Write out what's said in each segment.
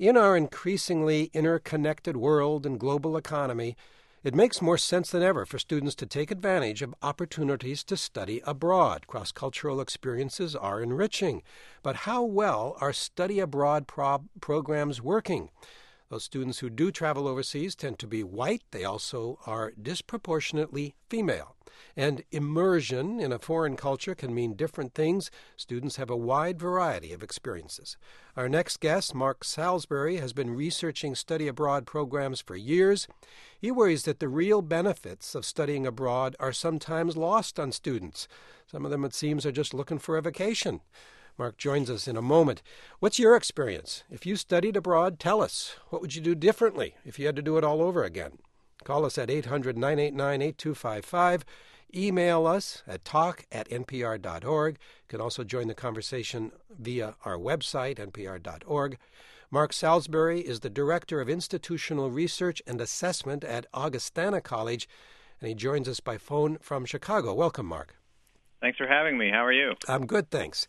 In our increasingly interconnected world and global economy, it makes more sense than ever for students to take advantage of opportunities to study abroad. Cross-cultural experiences are enriching. But how well are study abroad programs working? Those students who do travel overseas tend to be white. They also are disproportionately female. And immersion in a foreign culture can mean different things. Students have a wide variety of experiences. Our next guest, Mark Salisbury, has been researching study abroad programs for years. He worries that the real benefits of studying abroad are sometimes lost on students. Some of them, it seems, are just looking for a vacation. Mark joins us in a moment. What's your experience? If you studied abroad, tell us. What would you do differently if you had to do it all over again? Call us at 800-989-8255. Email us at talk@npr.org. You can also join the conversation via our website, npr.org. Mark Salisbury is the Director of Institutional Research and Assessment at Augustana College, and he joins us by phone from Chicago. Welcome, Mark. Thanks for having me. How are you? I'm good, thanks.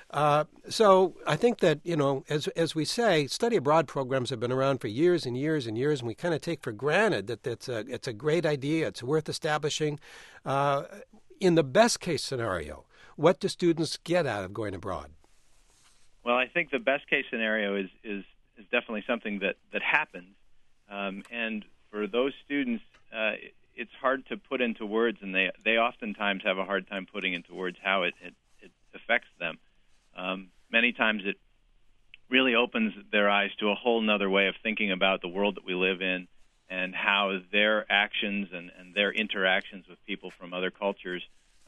So I think that, as we say, study abroad programs have been around for years and years and years, and we kind of take for granted that it's a great idea, it's worth establishing. In the best case scenario, what do students get out of going abroad? Well, I think the best case scenario is definitely something that happens. And for those students, it's hard to put into words, and they oftentimes have a hard time putting into words how it affects them. Many times it really opens their eyes to a whole nother way of thinking about the world that we live in and how their actions and their interactions with people from other cultures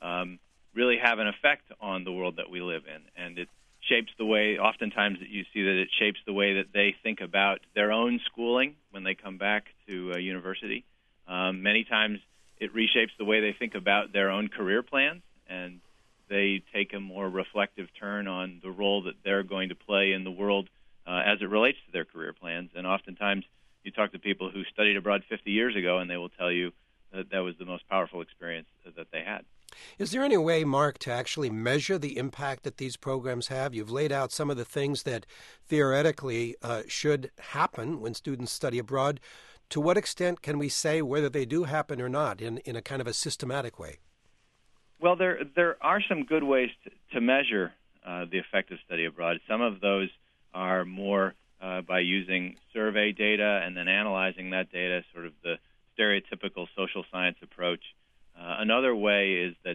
really have an effect on the world that we live in. And it shapes the way, oftentimes you see that it shapes the way that they think about their own schooling when they come back to university. Many times it reshapes the way they think about their own career plans, and they take a more reflective turn on the role that they're going to play in the world as it relates to their career plans. And oftentimes you talk to people who studied abroad 50 years ago, and they will tell you that was the most powerful experience that they had. Is there any way, Mark, to actually measure the impact that these programs have? You've laid out some of the things that theoretically should happen when students study abroad. To what extent can we say whether they do happen or not in a kind of a systematic way? Well, there are some good ways to measure the effect of study abroad. Some of those are more by using survey data and then analyzing that data, sort of the stereotypical social science approach. Another way is that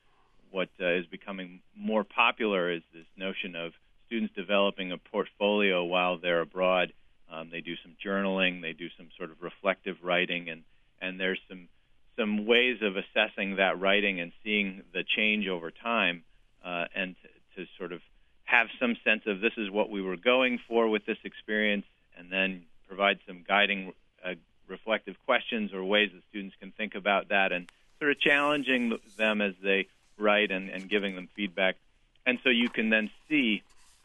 what is becoming more popular is this notion of students developing a portfolio while they're abroad. They do some journaling, they do some sort of reflective writing, and there's some ways of assessing that writing and seeing the change over time, and to sort of have some sense of this is what we were going for with this experience, and then provide some guiding reflective questions or ways that students can think about that, and sort of challenging them as they write and giving them feedback. And so you can then see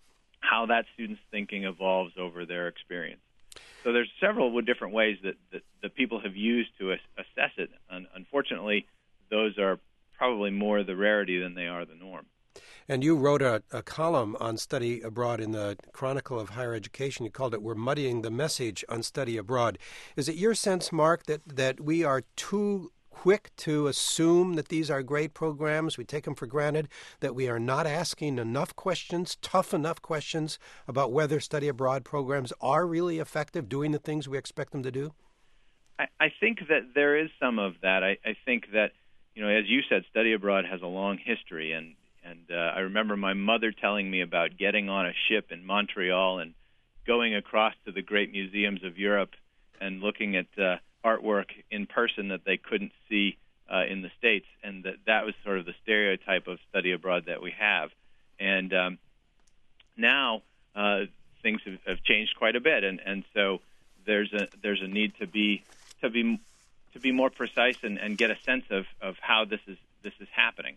how that student's thinking evolves over their experience. So there's several different ways that people have used to assess it. And unfortunately, those are probably more the rarity than they are the norm. And you wrote a column on study abroad in the Chronicle of Higher Education. You called it "We're Muddying the Message on Study Abroad." Is it your sense, Mark, that we are too quick to assume that these are great programs? We take them for granted, that we are not asking enough questions, tough enough questions about whether study abroad programs are really effective, doing the things we expect them to do? I think that there is some of that. I think that, as you said, study abroad has a long history, and I remember my mother telling me about getting on a ship in Montreal and going across to the great museums of Europe and looking at artwork in person that they couldn't see in the States, and that was sort of the stereotype of study abroad that we have. And now things have changed quite a bit, and so there's a need to be more precise and get a sense of how this is happening.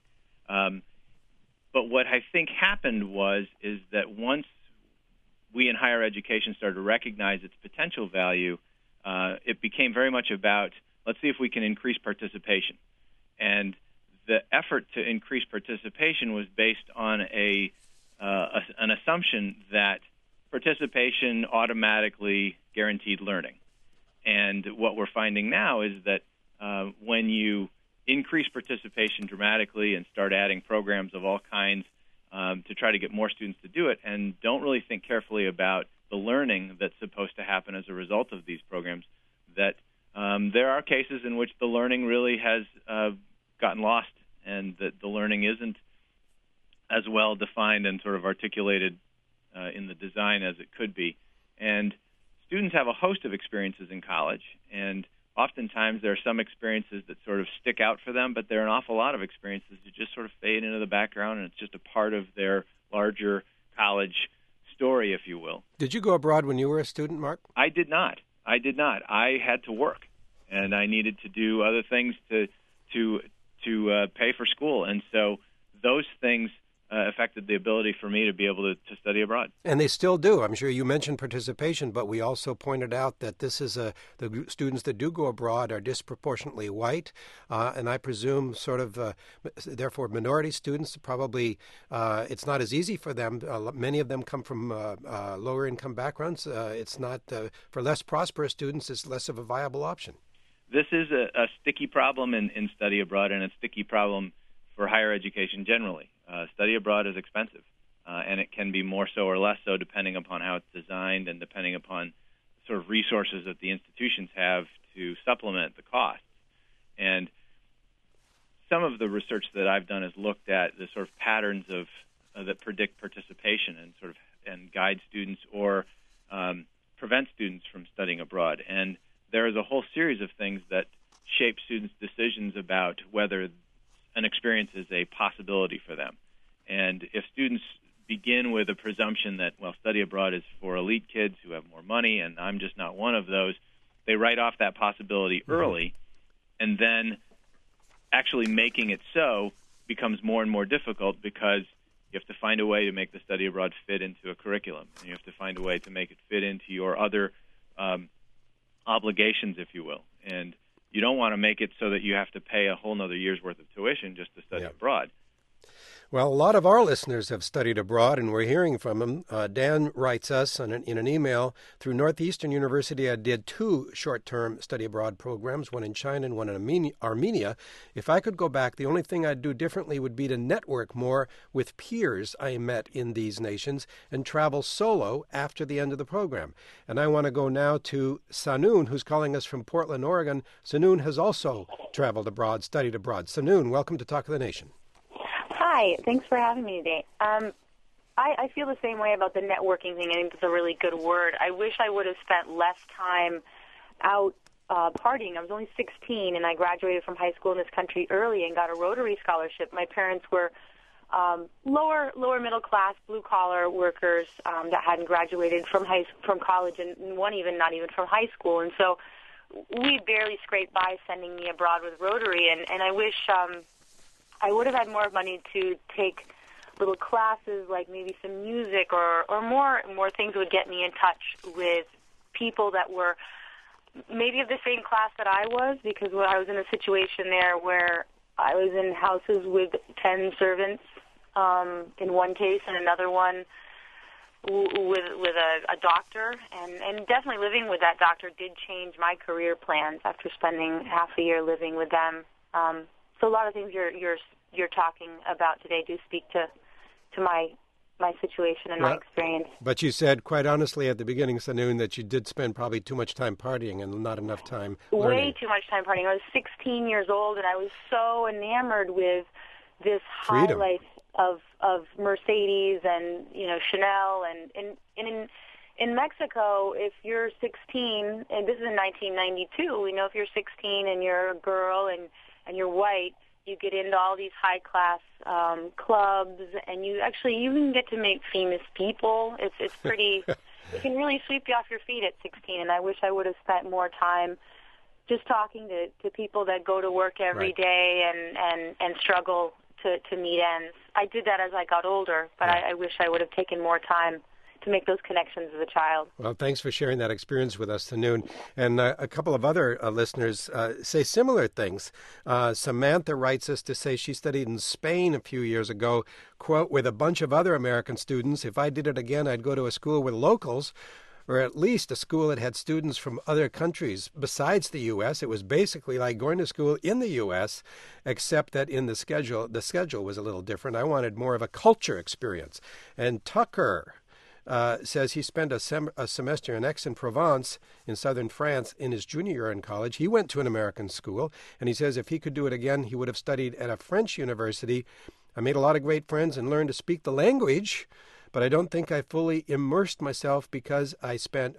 But what I think happened is that once we in higher education started to recognize its potential value, it became very much about, let's see if we can increase participation. And the effort to increase participation was based on an assumption that participation automatically guaranteed learning. And what we're finding now is that when you increase participation dramatically and start adding programs of all kinds to try to get more students to do it, and don't really think carefully about the learning that's supposed to happen as a result of these programs, that there are cases in which the learning really has gotten lost, and that the learning isn't as well defined and sort of articulated in the design as it could be. And students have a host of experiences in college, and oftentimes there are some experiences that sort of stick out for them, but there are an awful lot of experiences that just sort of fade into the background, and it's just a part of their larger college story, if you will. Did you go abroad when you were a student, Mark? I did not. I had to work, and I needed to do other things to pay for school, and so those things affected the ability for me to be able to study abroad. And they still do. I'm sure you mentioned participation, but we also pointed out that this is the students that do go abroad are disproportionately white, and I presume sort of, therefore, minority students probably, it's not as easy for them. Many of them come from lower income backgrounds. It's not, for less prosperous students, it's less of a viable option. This is a sticky problem in study abroad, and a sticky problem for higher education generally. Study abroad is expensive, and it can be more so or less so depending upon how it's designed and depending upon sort of resources that the institutions have to supplement the costs. And some of the research that I've done has looked at the sort of patterns of that predict participation and guide students or prevent students from studying abroad. And there is a whole series of things that shape students' decisions about whether an experience is a possibility for them. And if students begin with a presumption that, well, study abroad is for elite kids who have more money and I'm just not one of those, they write off that possibility early, and then actually making it so becomes more and more difficult because you have to find a way to make the study abroad fit into a curriculum, and you have to find a way to make it fit into your other obligations, if you will. And you don't want to make it so that you have to pay a whole other year's worth of tuition just to study abroad. Well, a lot of our listeners have studied abroad, and we're hearing from them. Dan writes us in an email, through Northeastern University, I did 2 short-term study abroad programs, one in China and one in Armenia. If I could go back, the only thing I'd do differently would be to network more with peers I met in these nations and travel solo after the end of the program. And I want to go now to Sanoon, who's calling us from Portland, Oregon. Sanoon has also traveled abroad, studied abroad. Sanoon, welcome to Talk of the Nation. Hi, thanks for having me today. I feel the same way about the networking thing. I think it's a really good word. I wish I would have spent less time out partying. I was only 16, and I graduated from high school in this country early and got a Rotary scholarship. My parents were lower middle class, blue collar workers that hadn't graduated from college, and one even not even from high school. And so we barely scraped by sending me abroad with Rotary, and I wish I would have had more money to take little classes, like maybe some music or more things that would get me in touch with people that were maybe of the same class that I was, because I was in a situation there where I was in houses with 10 servants in one case, and another one with a doctor, and definitely living with that doctor did change my career plans after spending half a year living with them. So a lot of things you're talking about today do speak to my situation and my experience. But you said quite honestly at the beginning, Sanoon, that you did spend probably too much time partying and not enough time learning. Way too much time partying. I was 16 years old, and I was so enamored with this high life of Mercedes and Chanel and in Mexico, if you're 16, and this is in 1992, we know if you're 16 and you're a girl and you're white, you get into all these high-class clubs, and you even get to meet famous people. It's pretty, it can really sweep you off your feet at 16, and I wish I would have spent more time just talking to people that go to work every day and struggle to meet ends. I did that as I got older, but I wish I would have taken more time to make those connections as a child. Well, thanks for sharing that experience with us, Tanoon. And a couple of other listeners say similar things. Samantha writes us to say she studied in Spain a few years ago, quote, with a bunch of other American students. If I did it again, I'd go to a school with locals, or at least a school that had students from other countries besides the U.S. It was basically like going to school in the U.S., except that in the schedule was a little different. I wanted more of a culture experience. And Tucker says he spent a semester in Aix-en-Provence in southern France in his junior year in college. He went to an American school, and he says if he could do it again, he would have studied at a French university. I made a lot of great friends and learned to speak the language, but I don't think I fully immersed myself because I spent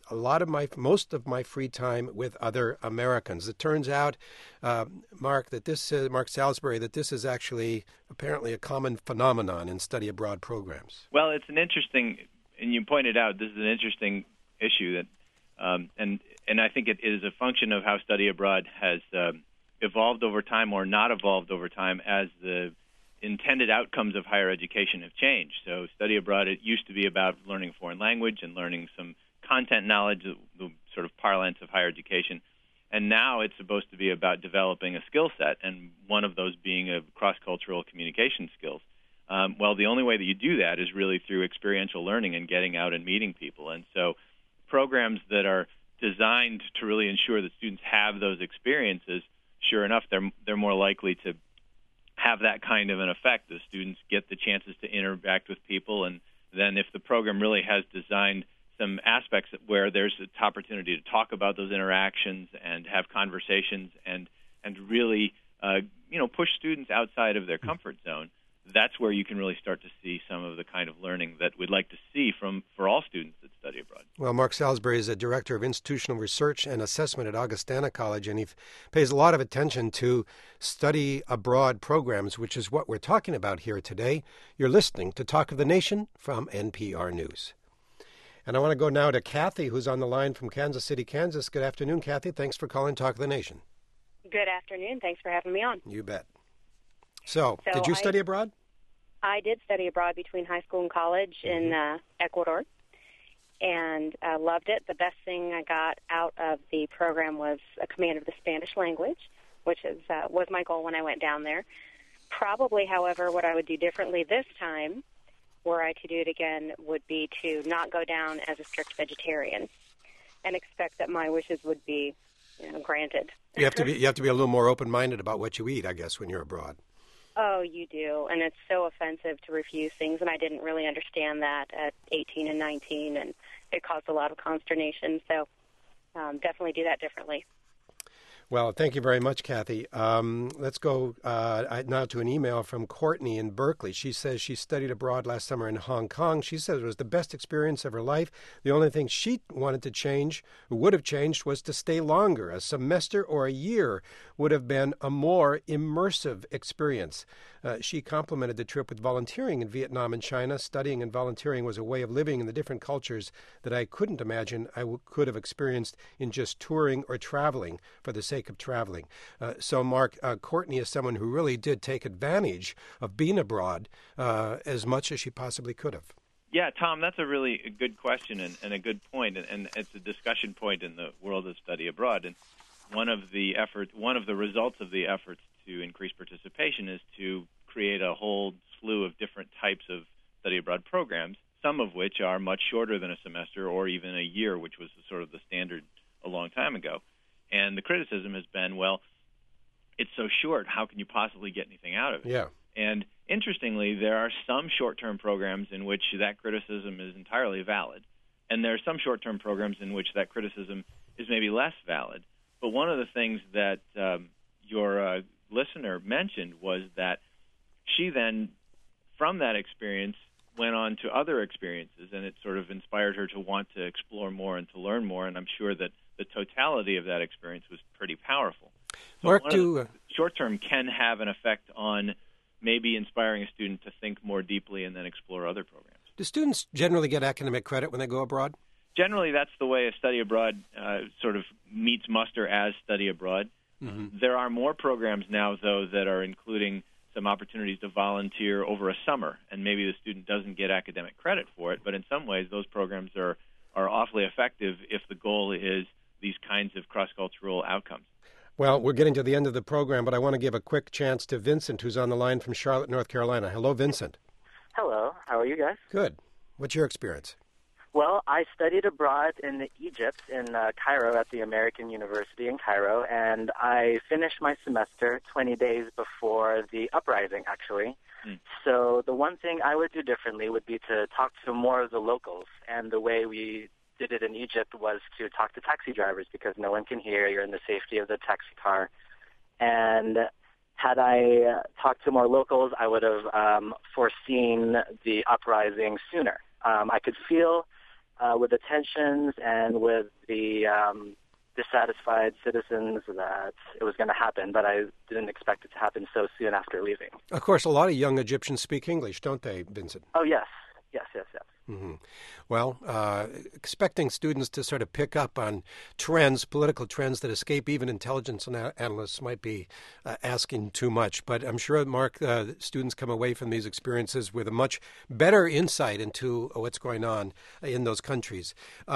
most of my free time with other Americans. It turns out, Mark Salisbury, that this is actually apparently a common phenomenon in study abroad programs. Well, it's an interesting, and you pointed out this is an interesting issue that, and I think it is a function of how study abroad has evolved over time or not evolved over time as the intended outcomes of higher education have changed. So study abroad, it used to be about learning a foreign language and learning some content knowledge, the sort of parlance of higher education. And now it's supposed to be about developing a skill set, and one of those being a cross-cultural communication skills. Well, the only way that you do that is really through experiential learning and getting out and meeting people. And so programs that are designed to really ensure that students have those experiences, sure enough, they're more likely to have that kind of an effect. The students get the chances to interact with people, and then if the program really has designed some aspects where there's an opportunity to talk about those interactions and have conversations and really push students outside of their comfort zone, that's where you can really start to see some of the kind of learning that we'd like to see for all students that study abroad. Well, Mark Salisbury is a director of institutional research and assessment at Augustana College, and he pays a lot of attention to study abroad programs, which is what we're talking about here today. You're listening to Talk of the Nation from NPR News. And I want to go now to Kathy, who's on the line from Kansas City, Kansas. Good afternoon, Kathy. Thanks for calling Talk of the Nation. Good afternoon. Thanks for having me on. You bet. So did you study abroad? I did study abroad between high school and college in Ecuador, and I loved it. The best thing I got out of the program was a command of the Spanish language, which was my goal when I went down there. Probably, however, what I would do differently this time, were I to do it again, would be to not go down as a strict vegetarian and expect that my wishes would be granted. You have to be a little more open-minded about what you eat, I guess, when you're abroad. Oh, you do, and it's so offensive to refuse things, and I didn't really understand that at 18 and 19, and it caused a lot of consternation, so definitely do that differently. Well, thank you very much, Kathy. Let's go now to an email from Courtney in Berkeley. She says she studied abroad last summer in Hong Kong. She says it was the best experience of her life. The only thing she wanted to change, or would have changed, was to stay longer. A semester or a year would have been a more immersive experience. She complimented the trip with volunteering in Vietnam and China. Studying and volunteering was a way of living in the different cultures that I couldn't imagine I could have experienced in just touring or traveling for the sake of traveling. So, Mark, Courtney is someone who really did take advantage of being abroad as much as she possibly could have. Yeah, Tom, that's a really good question and a good point, and it's a discussion point in the world of study abroad. And one of the results of the efforts to increase participation is to create a whole slew of different types of study abroad programs, some of which are much shorter than a semester or even a year, which was sort of the standard a long time ago. And the criticism has been, well, it's so short, how can you possibly get anything out of it? Yeah. And interestingly, there are some short-term programs in which that criticism is entirely valid, and there are some short-term programs in which that criticism is maybe less valid. But one of the things that your listener mentioned was that she then, from that experience, went on to other experiences, and it sort of inspired her to want to explore more and to learn more, and I'm sure that the totality of that experience was pretty powerful. So Mark, short-term can have an effect on maybe inspiring a student to think more deeply and then explore other programs. Do students generally get academic credit when they go abroad? Generally, that's the way a study abroad sort of meets muster as study abroad. Mm-hmm. There are more programs now, though, that are including some opportunities to volunteer over a summer, and maybe the student doesn't get academic credit for it, but in some ways those programs are awfully effective if the goal is these kinds of cross-cultural outcomes. Well, we're getting to the end of the program, but I want to give a quick chance to Vincent, who's on the line from Charlotte, North Carolina. Hello, Vincent. Hello. How are you guys? Good. What's your experience? Well, I studied abroad in Egypt, in Cairo, at the American University in Cairo, and I finished my semester 20 days before the uprising, actually. So the one thing I would do differently would be to talk to more of the locals, and the way we did it in Egypt was to talk to taxi drivers because no one can hear. You're in the safety of the taxi car. And had I talked to more locals, I would have foreseen the uprising sooner. I could feel with the tensions and with the dissatisfied citizens that it was going to happen, but I didn't expect it to happen so soon after leaving. Of course, a lot of young Egyptians speak English, don't they, Vincent? Oh, yes. Yes. Mm-hmm. Well, expecting students to sort of pick up on trends, political trends that escape even intelligence analysts might be asking too much. But I'm sure, Mark, students come away from these experiences with a much better insight into what's going on in those countries.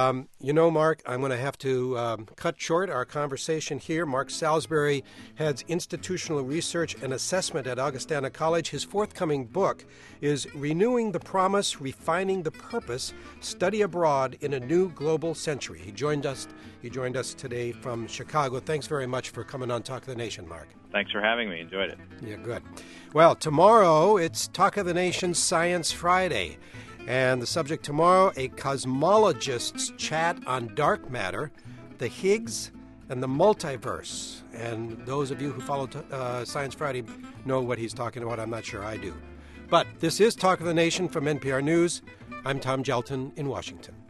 Mark, I'm going to have to cut short our conversation here. Mark Salisbury heads Institutional Research and Assessment at Augustana College. His forthcoming book is Renewing the Promise, Refining the Purpose, Study Abroad in a New Global Century. He joined us today from Chicago. Thanks very much for coming on Talk of the Nation, Mark. Thanks for having me. Enjoyed it. Yeah, good. Well, tomorrow it's Talk of the Nation Science Friday. And the subject tomorrow, a cosmologist's chat on dark matter, the Higgs, and the multiverse. And those of you who follow Science Friday know what he's talking about. I'm not sure I do. But this is Talk of the Nation from NPR News. I'm Tom Gelton in Washington.